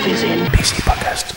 is in PC Podcast.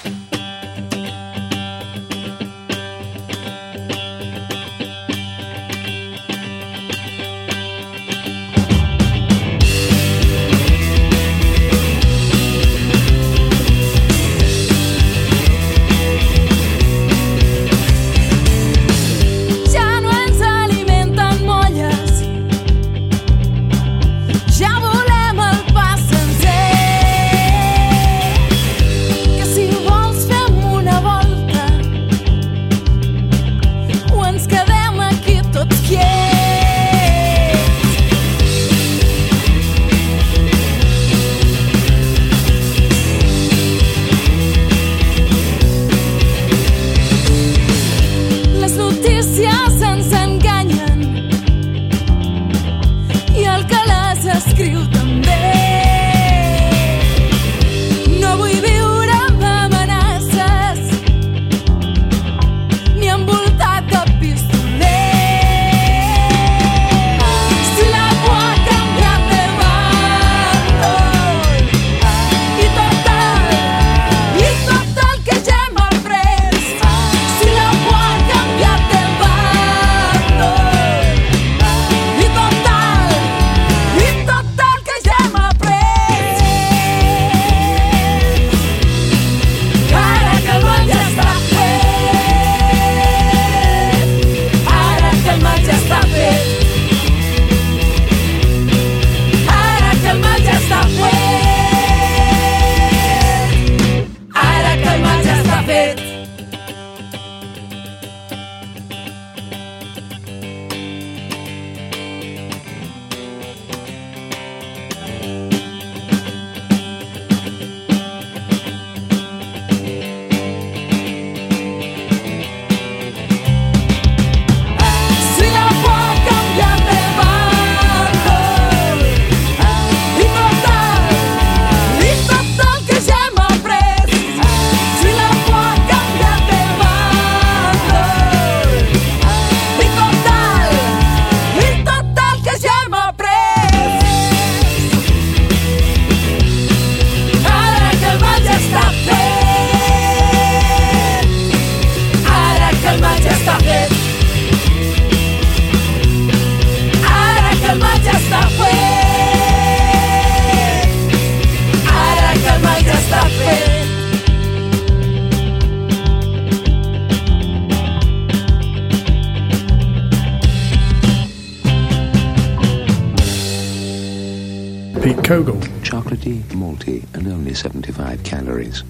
Kogel. Chocolatey, malty, and only 75 calories.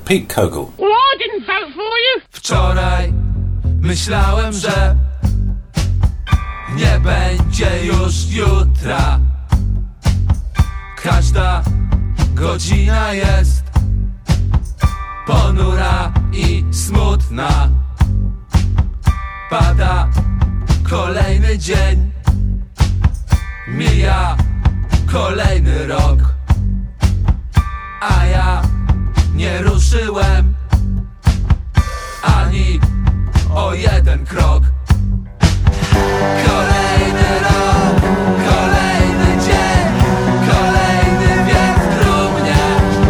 Pete Kogel. Well, I didn't vote for you. Wczoraj myślałem, że nie będzie już jutra. Każda godzina jest ponura i smutna. Pada kolejny dzień, mija kolejny rok, a ja nie ruszyłem ani o jeden krok. Kolejny rok, kolejny dzień, kolejny wiek w trumnie.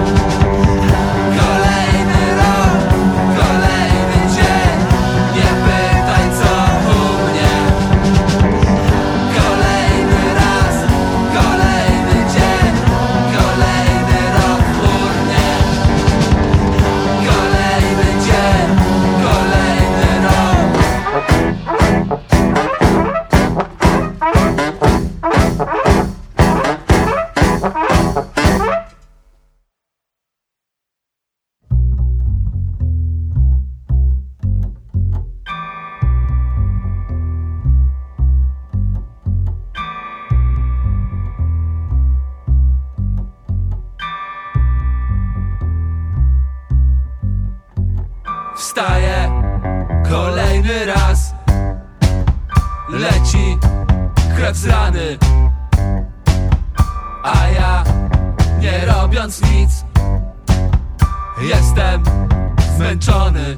Kolejny rok, kolejny dzień, nie pytaj co u mnie. Kolejny raz, kolejny dzień, kolejny rok chmurnie. Kolejny dzień, kolejny rok. Wstaję kolejny raz, leci krew z rany, a ja nie robiąc nic jestem zmęczony.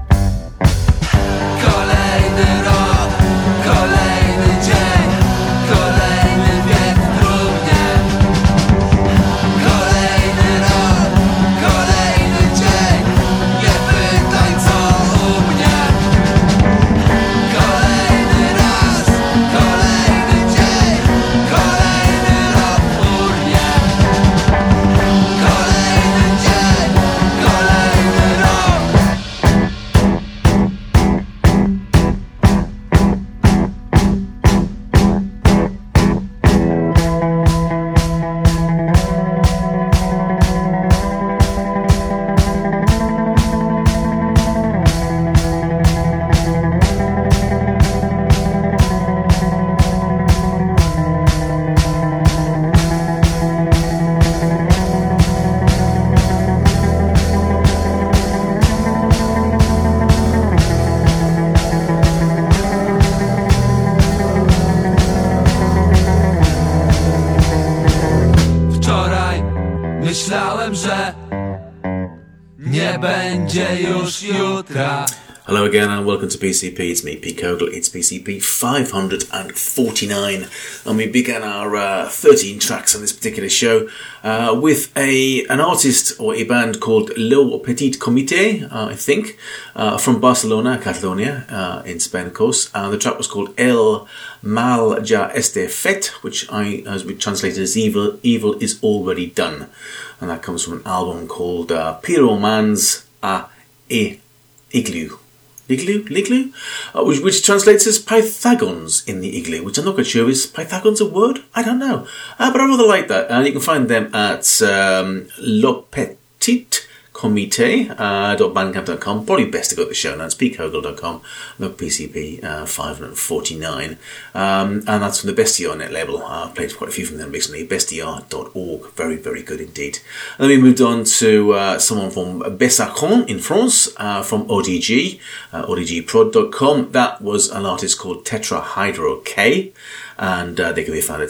Kolejny rok, kolejny dzień, kolejny wiek w trumnie. Kolejny rok, kolejny dzień, nie pytaj co u mnie. Kolejny raz, kolejny dzień, kolejny rok chmurnie. Kolejny dzień, kolejny rok. Wczoraj myślałem, że nie będzie już jutra. Hello again and welcome to PCP. It's me, Pete Kogel. It's PCP 549 and we began our 13 tracks on this particular show with an artist or a band called Le Petit Comité, I think, from Barcelona, Catalonia, in Spain of course. The track was called El Mal Ya Este Fet, which as we translated as Evil is Already Done, and that comes from an album called Pyromans a Igloo, which translates as Pythagons in the Igloo, which I'm not quite sure, is Pythagons a word? I don't know. But I rather like that. And you can find them at Le Petit Comité.bandcamp.com. Probably best to go to the show notes, petekogel.com, the PCP 549. And that's from the Bestiaire net label. I've played quite a few from them recently, bestiaire.org. Very, very good indeed. And then we moved on to someone from Bessacon in France, from ODG, odgprod.com. That was an artist called Tetrahydro K. And they can be found at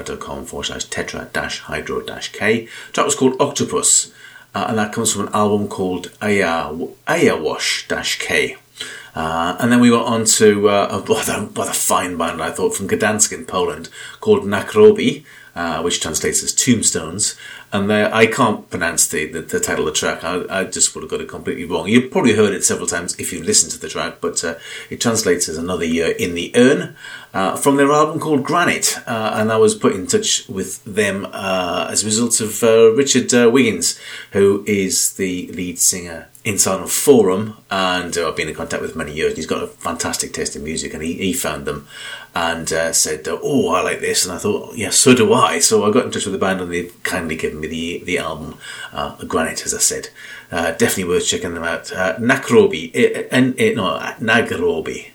soundcloud.com/tetra-hydro-k. The track was called Octopus. And that comes from an album called Ayawash-K. And then we went on to what a fine band, I thought, from Gdansk in Poland, called Nakrobi, which translates as Tombstones. And I can't pronounce the title of the track. I just would have got it completely wrong. You've probably heard it several times if you've listened to the track, but it translates as Another Year in the Urn, from their album called Granite. And I was put in touch with them as a result of Richard Wiggins, who is the lead singer inside of Forum, and I've been in contact with him many years. He's got a fantastic taste in music, and he found them and said, "Oh, I like this," and I thought, "Yeah, so do I." So I got in touch with the band, and they've kindly given me the album, Granite, as I said. Definitely worth checking them out. Nagrobi, Nagrobi,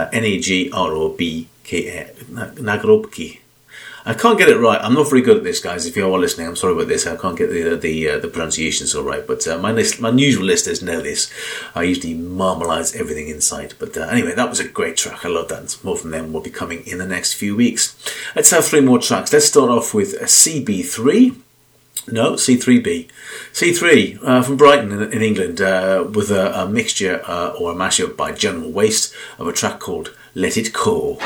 Nagrobki, Nagrobki. I can't get it right. I'm not very good at this, guys. If you are listening, I'm sorry about this. I can't get the pronunciation so right. But my usual listeners know this. I usually marmalise everything inside. But anyway, that was a great track. I love that. More from them will be coming in the next few weeks. Let's have 3 more tracks. Let's start off with CB3. No, C3B. C3 from Brighton in England with a mixture or a mashup by General Waste of a track called Let It Go.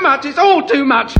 much. It's all too much.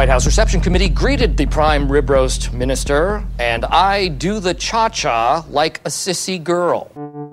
White House Reception Committee greeted the prime rib roast minister, and I do the cha-cha like a sissy girl.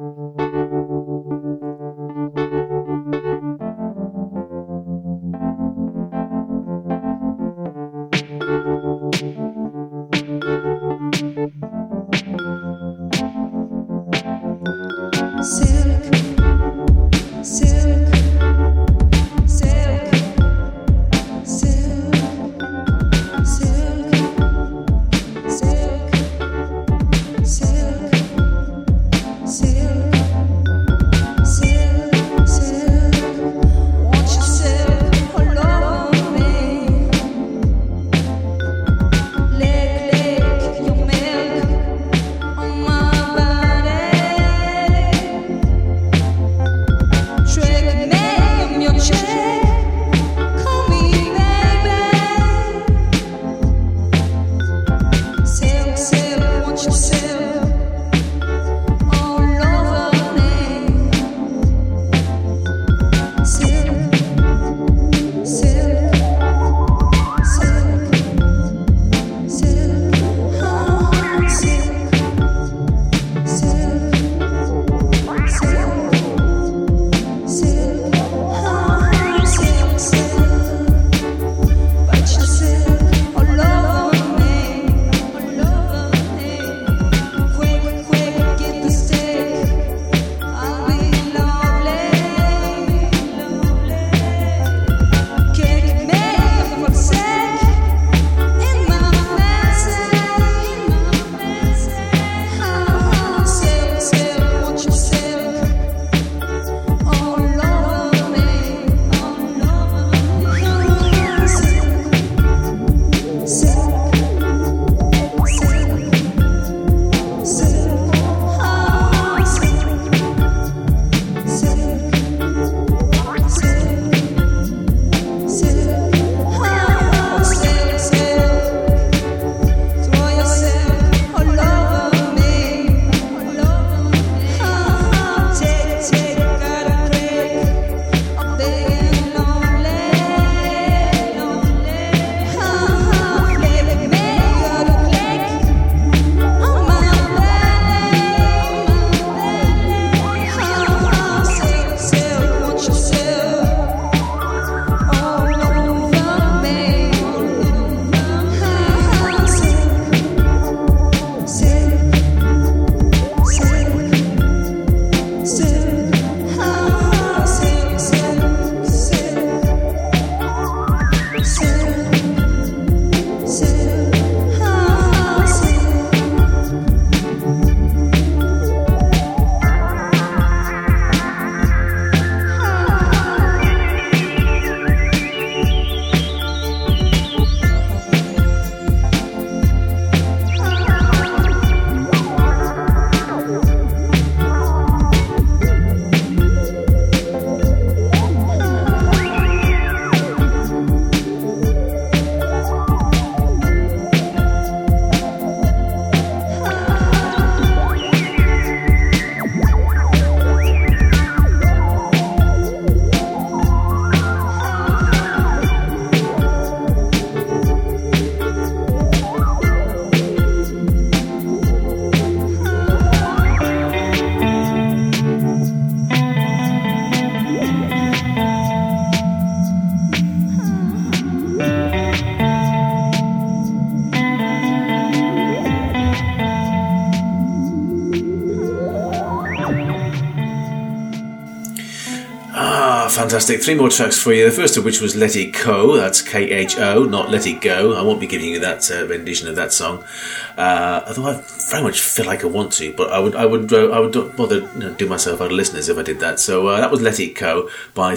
Fantastic. 3 more tracks for you. The first of which was Let It Go. That's K-H-O, not Let It Go. I won't be giving you that rendition of that song. Although I very much feel like I want to, but I would bother do myself out of listeners if I did that. So that was Let It Go by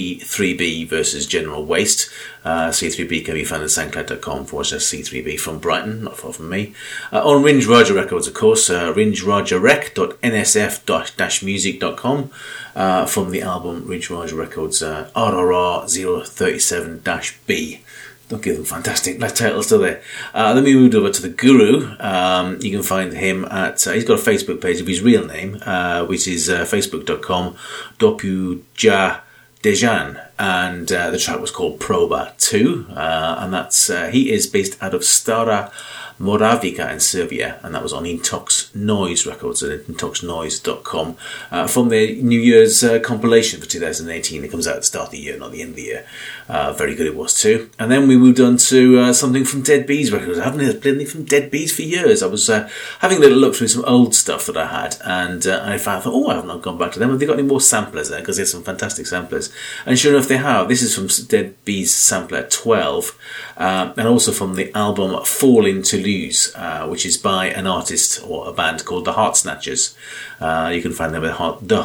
C3B versus General Waste. C3B can be found at soundcloud.com/C3B from Brighton, not far from me. On Ringe Raja Records, of course, ringerajarac.nsf-music.com from the album Ringe Raja Records RRR 037-B. Don't give them fantastic titles, do they? Then we moved over to the Guru. You can find him at... he's got a Facebook page of his real name, which is facebook.com Dopuja Dejan, and the track was called Proba 2, and that's he is based out of Stara Moravica in Serbia, and that was on Intox Noise Records at intoxnoise.com from their New Year's compilation for 2018. It comes out at the start of the year, not the end of the year. Very good it was too. And then we moved on to something from Dead Bees Records. I haven't heard anything from Dead Bees for years. I was having a little look through some old stuff that I had, and I thought, I have not gone back to them. Have they got any more samplers there? Because there's some fantastic samplers. And sure enough, they have. This is from Dead Bees Sampler 12, and also from the album Fall in Toulouse, which is by an artist or a band called The Heart Snatchers. You can find them at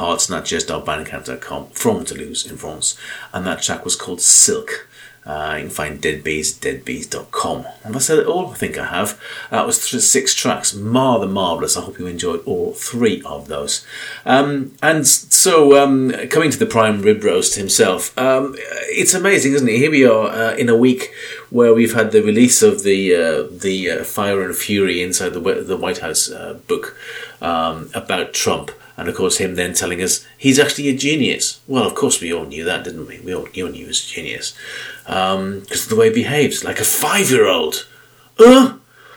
theheartsnatchers.bandcamp.com from Toulouse in France, and that track was called Silk. You can find Deadbees, deadbees.com. Have I said it all? I think I have. That was 6 tracks. Rather marvellous. I hope you enjoyed all 3 of those. And so, coming to the prime rib roast himself, it's amazing, isn't it? Here we are in a week where we've had the release of the Fire and Fury Inside the White House book about Trump. And of course, him then telling us he's actually a genius. Well, of course, we all knew that, didn't we? We all knew he was a genius. Because of the way he behaves, like a 5-year-old. I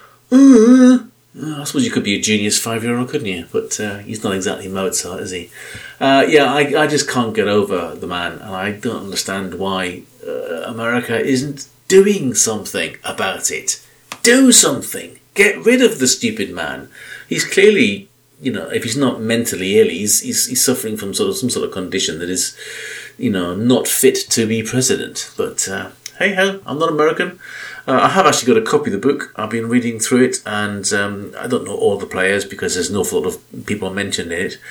suppose you could be a genius 5-year-old, couldn't you? But he's not exactly Mozart, is he? I just can't get over the man. And I don't understand why America isn't doing something about it. Do something. Get rid of the stupid man. He's clearly... if he's not mentally ill, he's suffering from some sort of condition that is, not fit to be president. But hey ho, I'm not American. I have actually got a copy of the book. I've been reading through it, and I don't know all the players because there's an awful lot of people mentioned in it,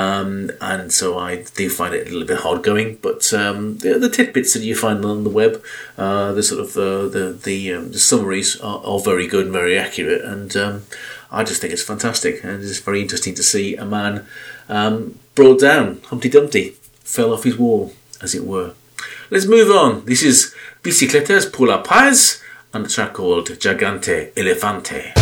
and so I do find it a little bit hard going. But the tidbits that you find on the web, the sort of the summaries are very good and very accurate, and I just think it's fantastic, and it's very interesting to see a man brought down. Humpty Dumpty fell off his wall, as it were. Let's move on. This is Bicicletas por la Paz and a track called Gigante Elefante.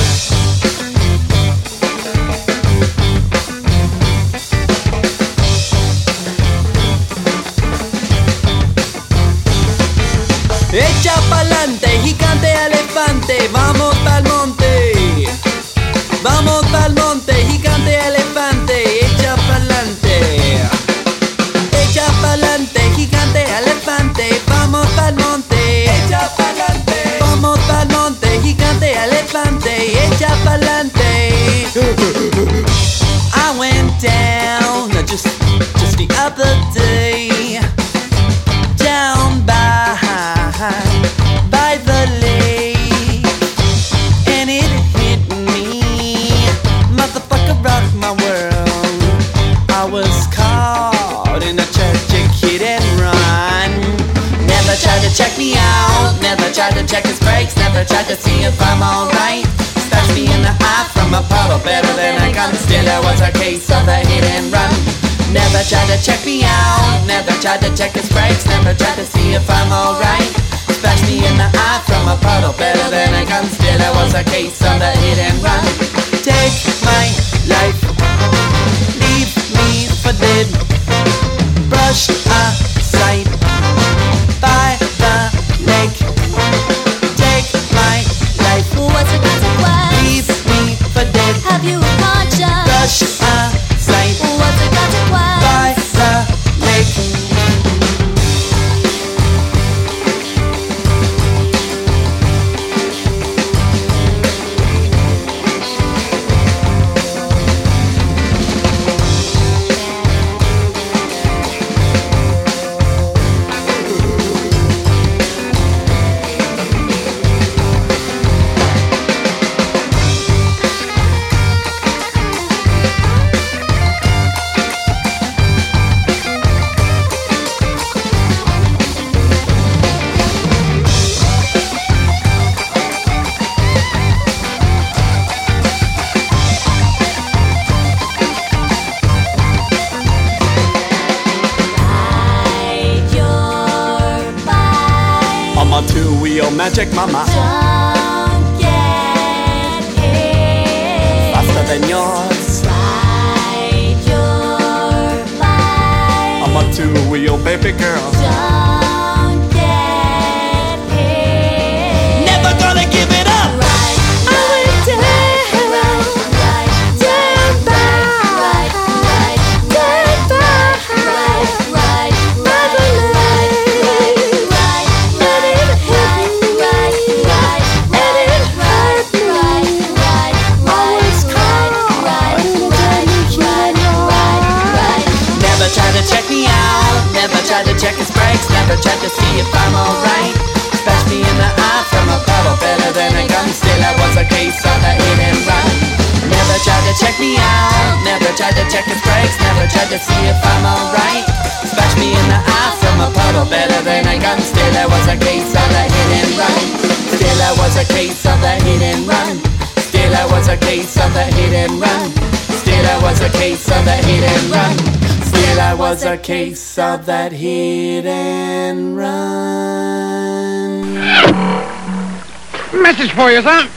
Echa pa'lante, gigante elefante, vamos pa'l monte. Vamos pa'l monte, gigante elefante, echa pa'lante. Echa pa'lante, gigante elefante, vamos pa'l monte. Echa pa'lante. Vamos pa'l monte, gigante elefante, echa pa'lante. I went down just the other day, down by the lake, and it hit me, motherfucker rocked my world. I was caught in a tragic hit and run. Never tried to check me out, never tried to check his brakes, never tried to see if I'm alright. Stashed me in the eye from a puddle, better than a gun. Still it was a case of a hit and run. Never tried to check me out, never tried to check his brakes, never tried to see if I'm alright. Splash me in the eye from a puddle, better than a gun. Still it was a case of a hit and run. Take my life, leave me for dead, brushed aside by the lake. Take my life, what's the consequence? leave me for dead, Have you a conscience? brushed aside What's the consequence? by the lake. Ride your bike. I'm a two-wheel magic mama, Don't get hit. faster than yours. Ride your bike. I'm a two-wheel baby girl. Don't get it. Never gonna give it up. Right, I went down, right, down by, right, down by, right, by the lake. Let it hit me, let it hurt me. I was caught in a deadly heat. Never tried to check me out, never tried to check his brakes, never tried to see if I'm alright. Scratch me in the eye from a puddle, better than a gun. Still I was a case of the hit and run. Never tried to check me out, never tried to check his brakes, never tried to see if I'm alright. Scratch me in the eye from a puddle, better than a gun. Still I was a case of the hit and run. Still I was a case of the hit and run. Still I was a case of the hit and run. Still I was a case of the hit and run. Still I was a case of that hit and run. Message for you, son.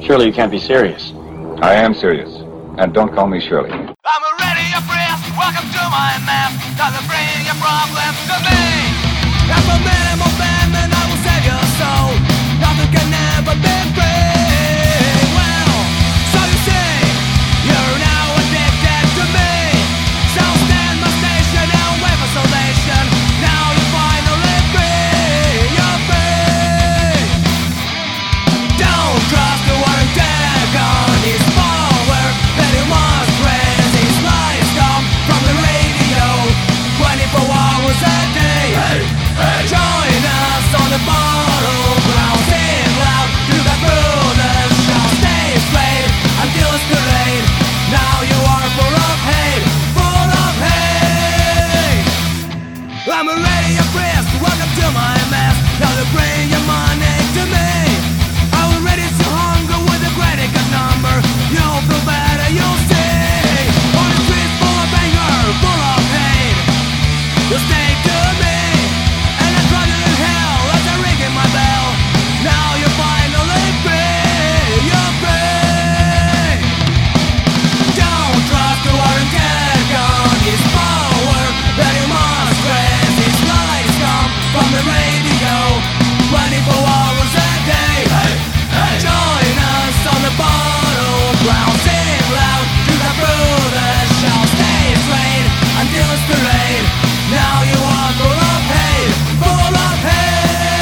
Surely you can't be serious. I am serious. And don't call me Shirley. I'm already a priest, welcome to my mass. Time to bring your problems to me. I'm a minimal fan and I will save your soul. Nothing can ever be free. Well, so you see, you're now addicted to me. So stand my station and wait for salvation. Now you're finally free, you're free. Don't trust the one who take on his power. That you must raise his lies come from the radio 24 hours a day. Join us on the battleground. Sing loud to the brothers shall stay straight until it's too late. Now you are full of hate, full of hate. I'm a radio priest, welcome to my mass. Now to bring your money to me. I'm ready to hunger with a great good number. You'll feel better, you'll see. On the streets full of anger, full of hate. You'll stay to me. And I'm running in hell as I ring in my bell. Now you're finally free, you're free. Don't trust the one who take on his power. That you must raise his lies come from the radio 24 hours a day. Join us on the battleground. Sing loud to the brothers shall stay straight until it's too late. Now you are full of hate, full of hate.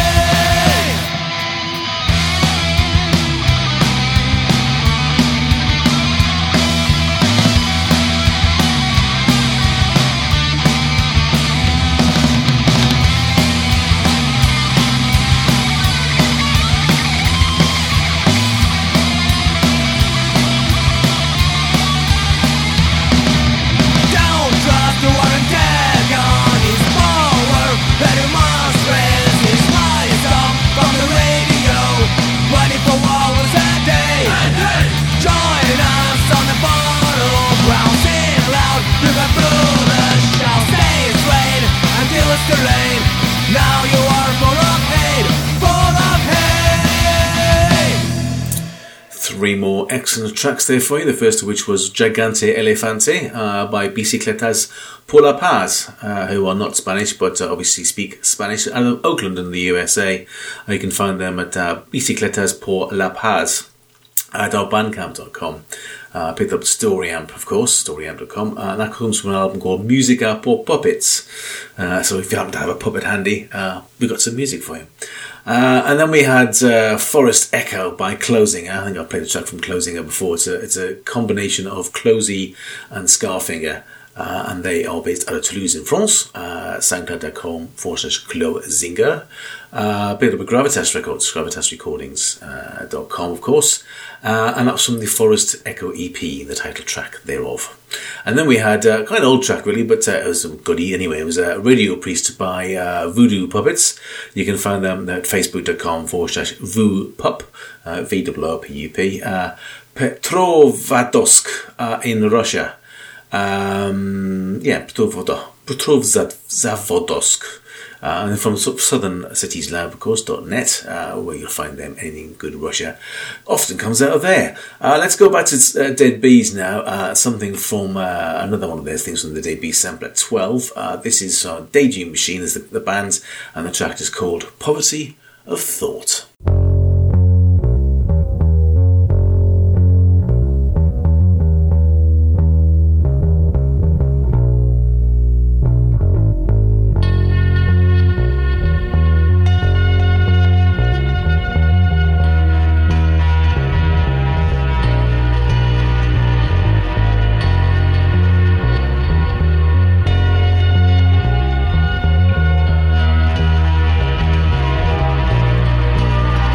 Don't trust the one who take on his power. That you must raise his lies up from the radio 24 hours a day. Join us on the battleground. Sing loud to the brothers shall stay straight until it's too late. Now you are full of hate, full of hate. Three more excellent tracks there for you. The first of which was Gigante Elefante by Bicicletas por la Paz, who are not Spanish but obviously speak Spanish, out of Oakland in the USA. You can find them at Bicicletas por la Paz at our bandcamp.com. Picked up Storyamp, of course, storyamp.com. That comes from an album called Musica por Puppets. So if you happen to have a puppet handy, we've got some music for you. And then we had Forest Echo by Closinger. I think I've played a track from Closinger before. It's a combination of Closey and Scarfinger. And they are based out of Toulouse in France. SoundCloud.com/Closinger. Built up with Gravitas Records, gravitasrecordings.com, of course. And that's from the Forest Echo EP, the title track thereof. And then we had kind of old track really, but it was a goodie anyway. It was Radio Priest by Voodoo Puppets. You can find them at facebook.com/VooPup, VOOPUP. Petrovadosk in Russia. Petrovzavodsk. And from southern cities lab, of course, .net, where you'll find them. Anything good Russia often comes out of there. Let's go back to Dead Bees now. Something from another one of those things from the Dead Bees sample at 12. This is Daydream Machine is the band, and the track is called Poverty of Thought. Poverty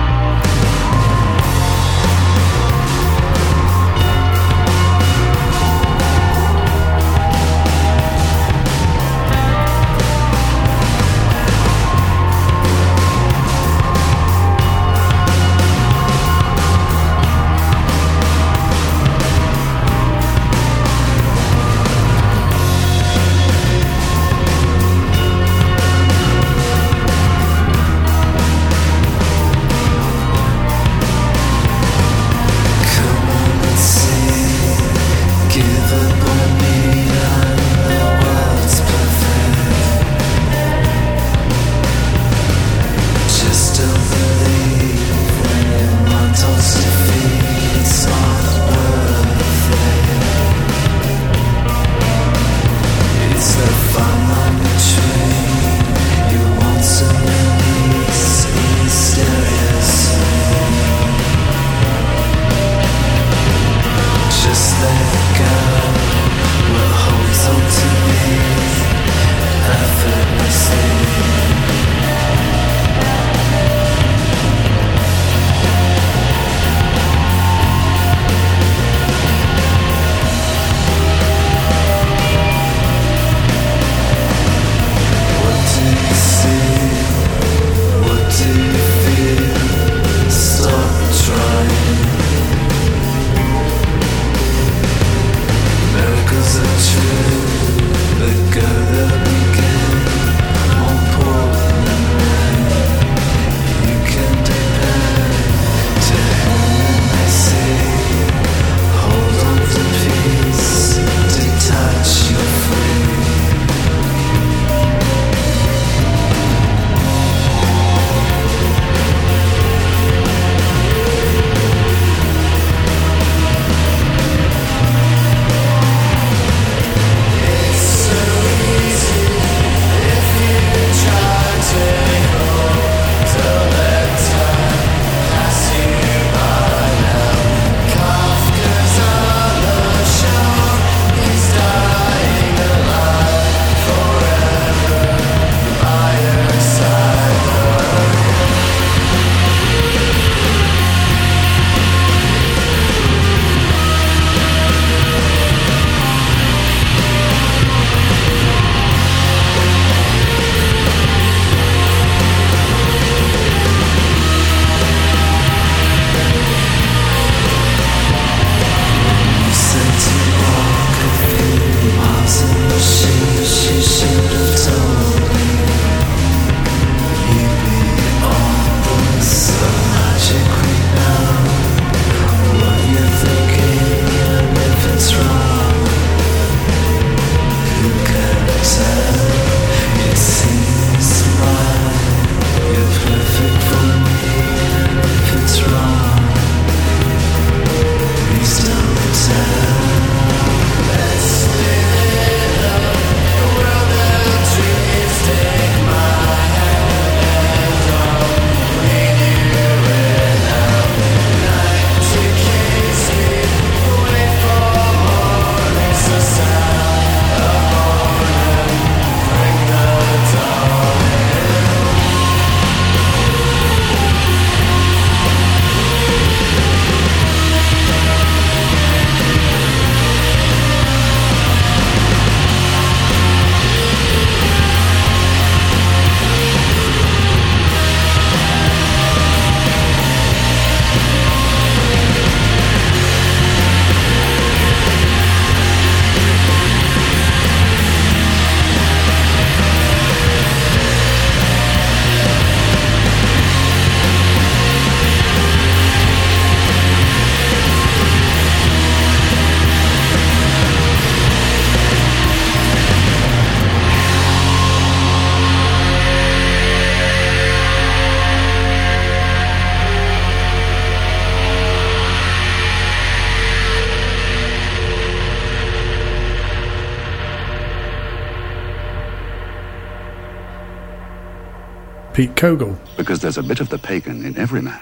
Pete Kogel. Because there's a bit of the pagan in every man.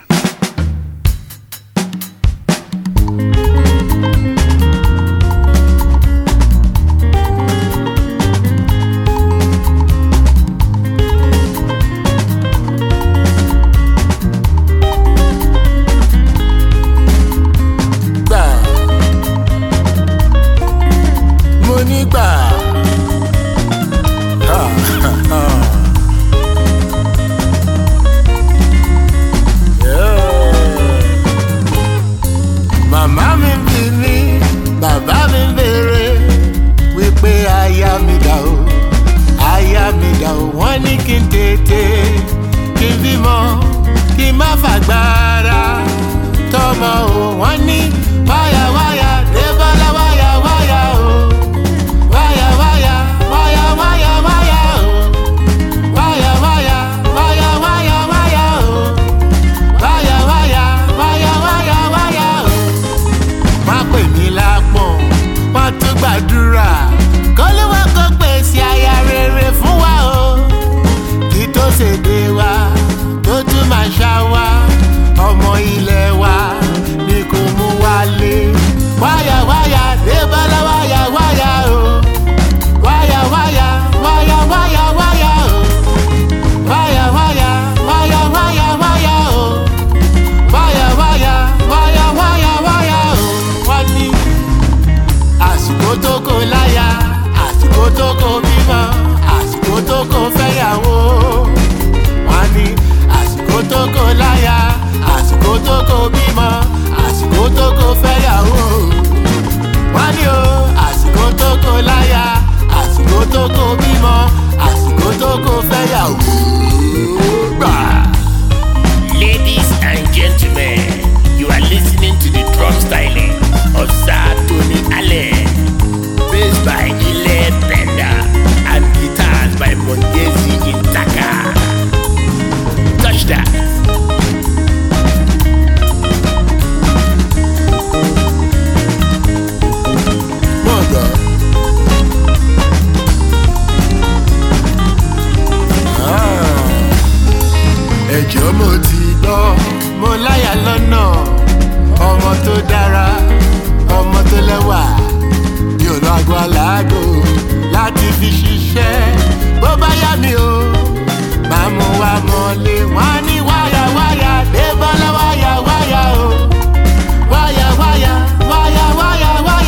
láago láti fi ṣiṣẹ́ bó bá yá mi o máa mú wa mọ́lé wọ́n ní wáyà Débọ́lá wáyà o wáyà o wáyà o wáyà o wáyà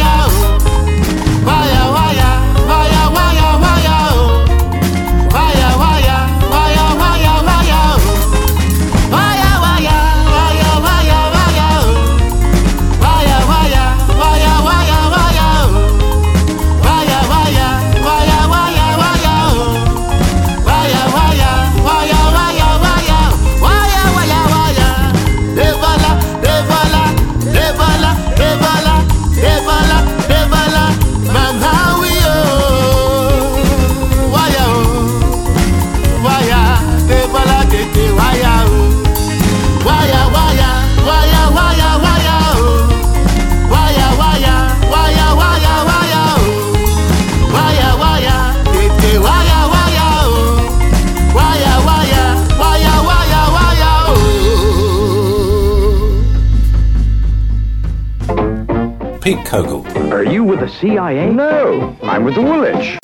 o wáyà Pete Kogel. Are you with the CIA? No, I'm with the Woolwich.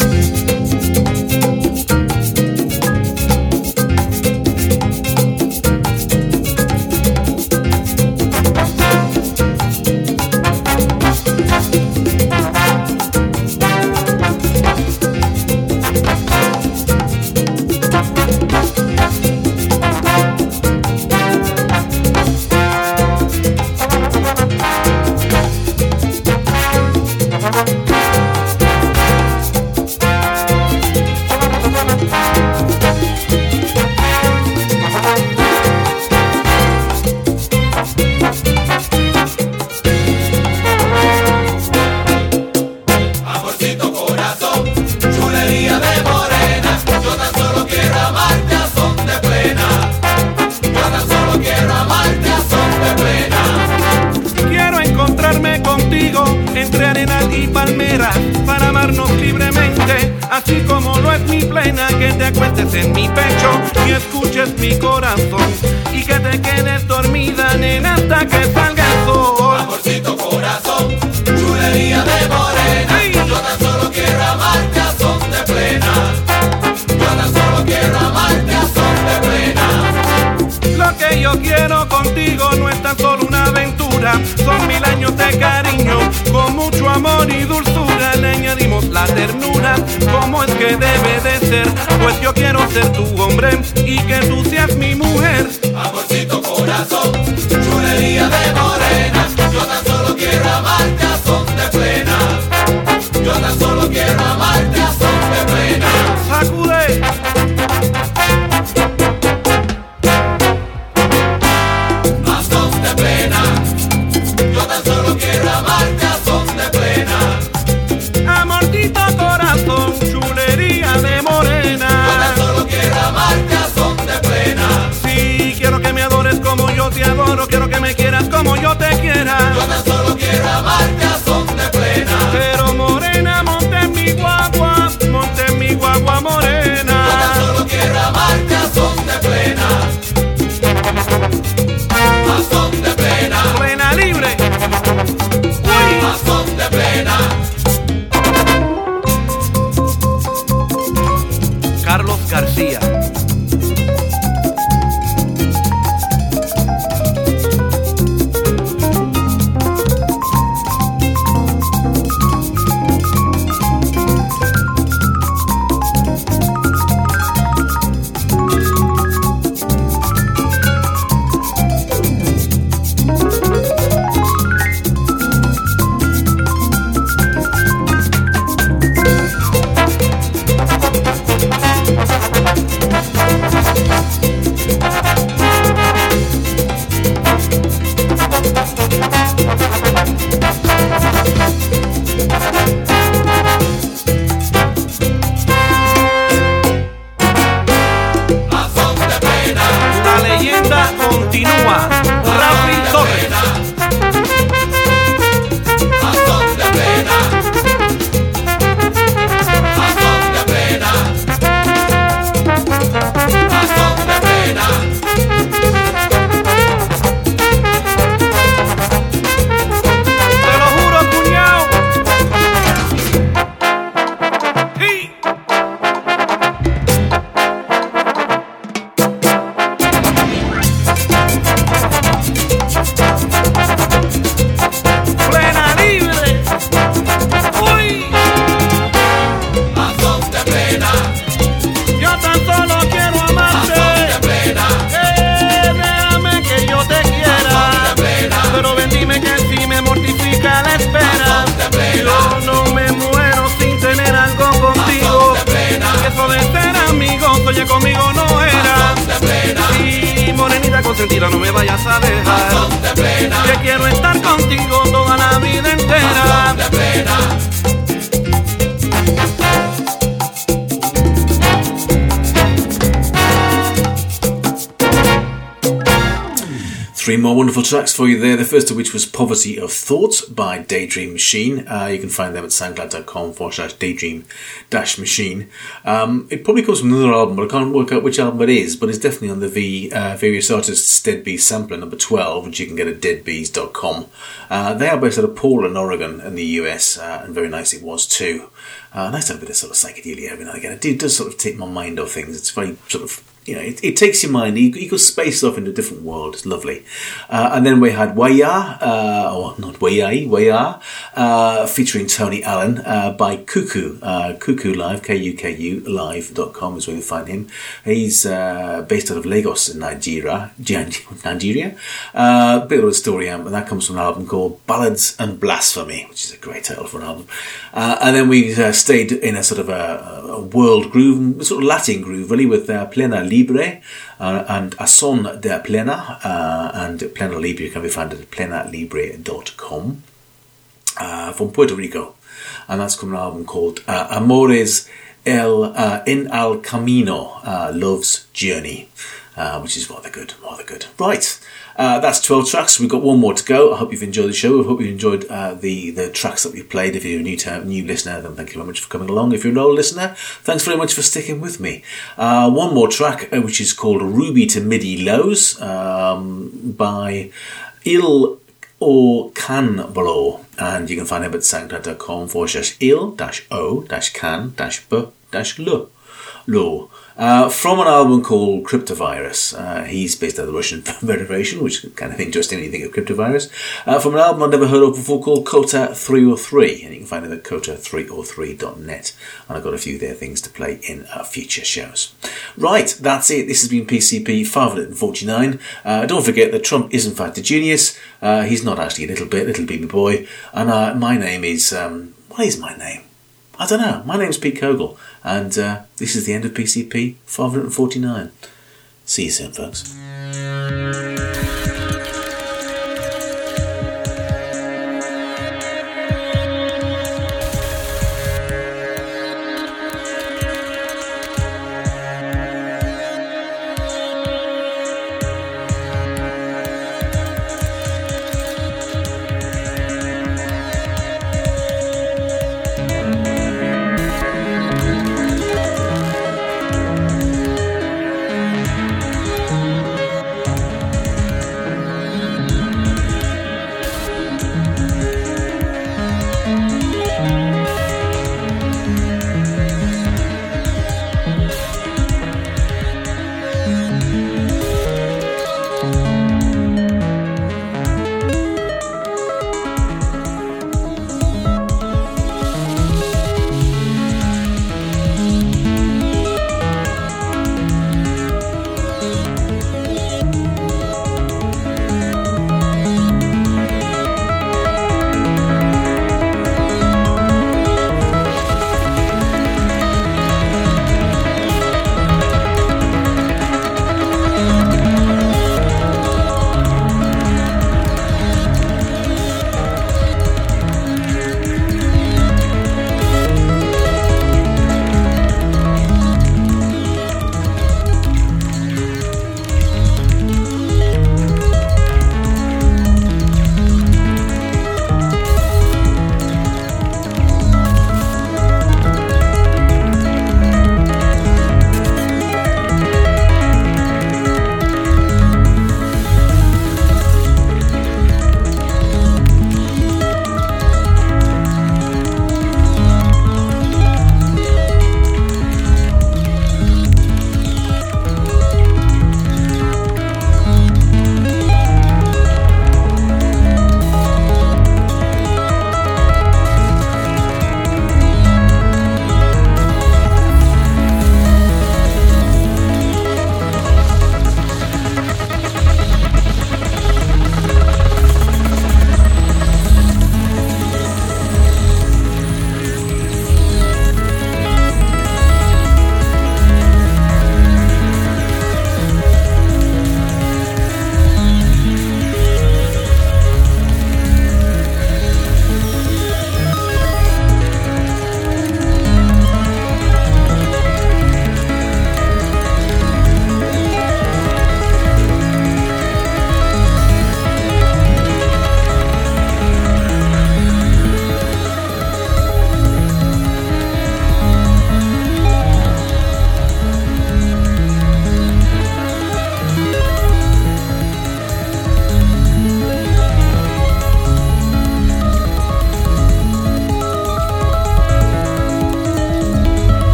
Así como lo es mi plena, que te acuestes en mi pecho y escuches mi corazón y que te quedes dormida, nena, hasta que salga el sol. Amorcito corazón, chulería de morena, ¡ay! Yo tan solo quiero amarte a son de plena. Yo tan solo quiero amarte a son de plena. Lo que yo quiero contigo no es tan solo una aventura, son 1000 años de cariño, con mucho amor y dulzura le añadimos la ternura, como es que debe de ser, pues yo quiero ser tu hombre y que tú seas mi mujer. Amorcito corazón, chulería de morena, yo tan solo quiero amarte a son de plena. Yo tan solo quiero amarte a son de plena. ¡Sacude! A son de plena. Yo tan solo quiero amarte a son de plena. Amorcito corazón, chulería de morena. Yo tan solo quiero amarte a son de plena. Sí, quiero que me adores como yo te adoro, quiero que me quieras como yo te quiera. Yo tan a dejar. a son de plena, Que quiero estar contigo toda la vida a entera. son de plena. Three more wonderful tracks for you there. The first of which was Poverty of Thought by Daydream Machine. You can find them at soundcloud.com/daydream-machine. It probably comes from another album, but I can't work out which album it is, but it's definitely on the Various Artists Deadbees sampler number 12, which you can get at deadbees.com. They are based out of Portland, Oregon in the US, and very nice it was too. Nice to have a bit of sort of psychedelia every now and again. It does sort of take my mind off things. It's very sort of, you know, it takes your mind. You go space off into a different world. It's lovely. And then we had Waya, or not Wayai, Waya, featuring Tony Allen by Cuckoo. Cuckoo Live, Kuku live.com is where you find him. He's based out of Lagos in Nigeria. Bit of a story, and that comes from an album called Ballads and Blasphemy, which is a great title for an album. And then we stayed in a sort of a world groove, a sort of Latin groove, really, with Plena Libre and A Son de Plena, and Plena Libre can be found at plenalibre.com, from Puerto Rico, and that's from an album called Amores in El Camino, Love's Journey, which is rather good. Right, that's 12 tracks. We've got one more to go. I hope you've enjoyed the show. I hope you've enjoyed the tracks that we've played. If you're a new listener, then thank you very much for coming along. If you're an old listener, thanks very much for sticking with me. One more track, which is called Ruby to Midi Lows, by Il Canblo, and you can find him at soundcloud.com/il-o-can-b-lo. From an album called Cryptovirus. He's based out of the Russian Federation, which is kind of interesting when you think of Cryptovirus. From an album I've never heard of before called Kota 303, and you can find it at kota303.net. And I've got a few there things to play in future shows. Right, that's it. This has been PCP 549. Don't forget that Trump is in fact a genius. He's not actually a little baby boy. And my name is... what is my name? I don't know. My name's Pete Kogel, and this is the end of PCP 549. See you soon, folks.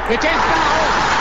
It is now